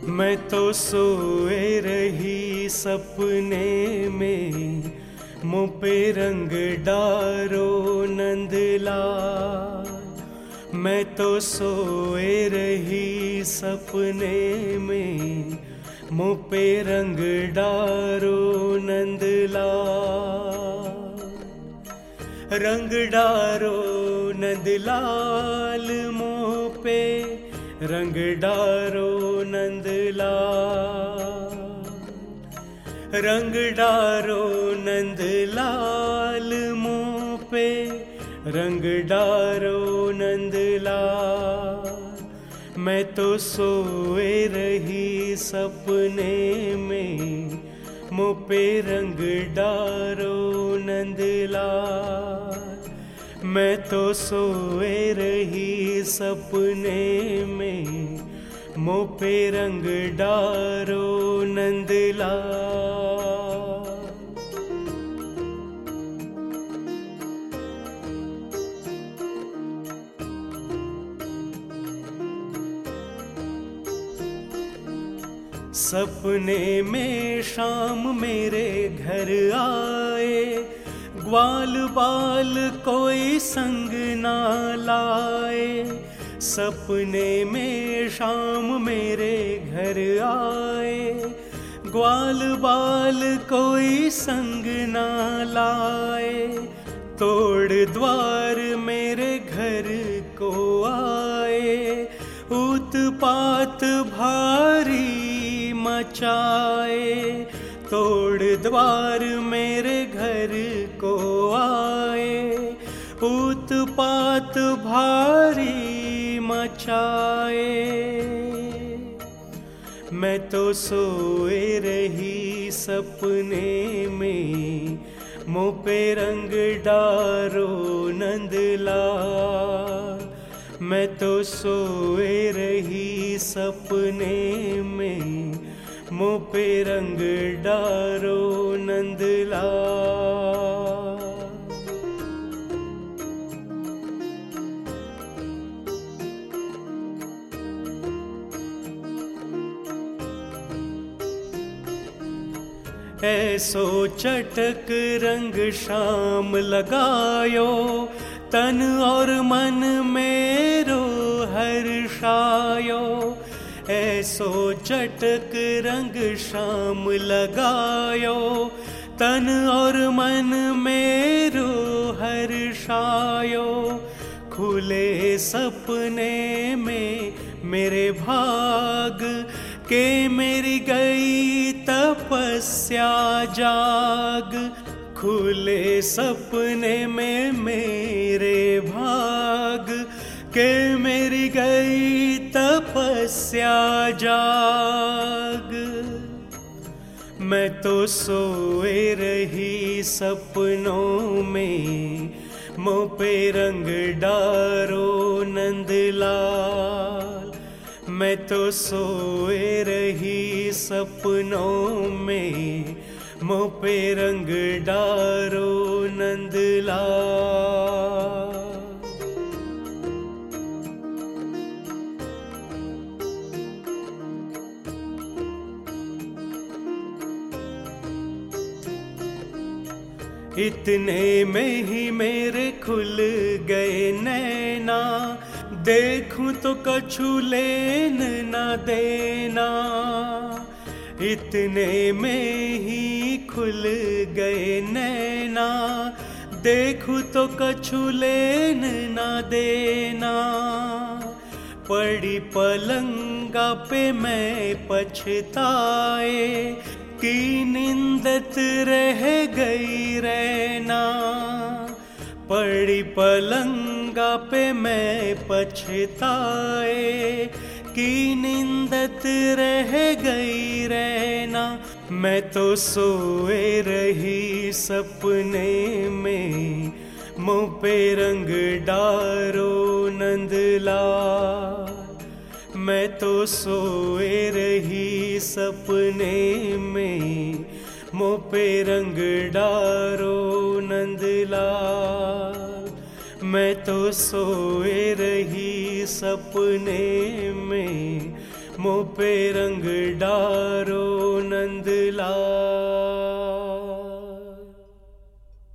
मैं तो सोए रही सपने में, मुँह पे रंग डारो नंदलाल। मैं तो सोए रही सपने में, मुँह पे रंग डारो नंदलाल। रंग डारो नंदलाल मुँह पे, रंग डारो नंदलाल। रंग डारो नंदलाल मुँह पे, रंग डारो नंदलाल। मैं तो सोए रही सपने में, मुँह पे रंग डारो नंदलाल। मैं तो सोए रही सपने में, मुँह पे रंग डारो नंदलाल। सपने में शाम मेरे घर आए, ग्वाल बाल कोई संग ना लाए। सपने में शाम मेरे घर आए, ग्वाल बाल कोई संग ना लाए। तोड़ द्वार मेरे घर को आए, उत्पात भारी मचाए। तोड़ द्वार मेरे घर को आए, उत्पात भारी मचाए। मैं तो सोए रही सपने में, मुँह पे रंग डारो नंदलाल। मैं तो सोए रही सपने में, मुँह पे रंग डारो नंदलाल। ऐसो चटक रंग शाम लगायो, तन और मन मेरो हर्षायो। ऐसो चटक रंग शाम लगायो, तन और मन मेरो हर्षायो। खुले सपने में मेरे भाग के, मेरी गई तपस्या जाग। खुले सपने में मेरे भाग के, मेरी गई तपस्या जाग। मैं तो सोए रही सपनों में, मुँह पे रंग डारो नंदलाल। मैं तो सोए रही सपनों में, मुँह पे रंग डारो नंदलाल। इतने में ही मेरे खुल गए नैना, देखूं तो कछु लेन न देना। इतने में ही खुल गए नैना, देखूं तो कछु लेन न देना। पड़ी पलंगा पे मैं पछताए, की निंदत रह गई रहना। पड़ी पलंगा पे मैं पछताए, की निंदत रह गई रहना। मैं तो सोए रही सपने में, मुँह पे रंग डारो नंदलाल। मैं तो सोए रही सपने में, मुँह पे रंग डारो नंदलाल। मैं तो सोए रही सपने में, मुँह पे रंग डाल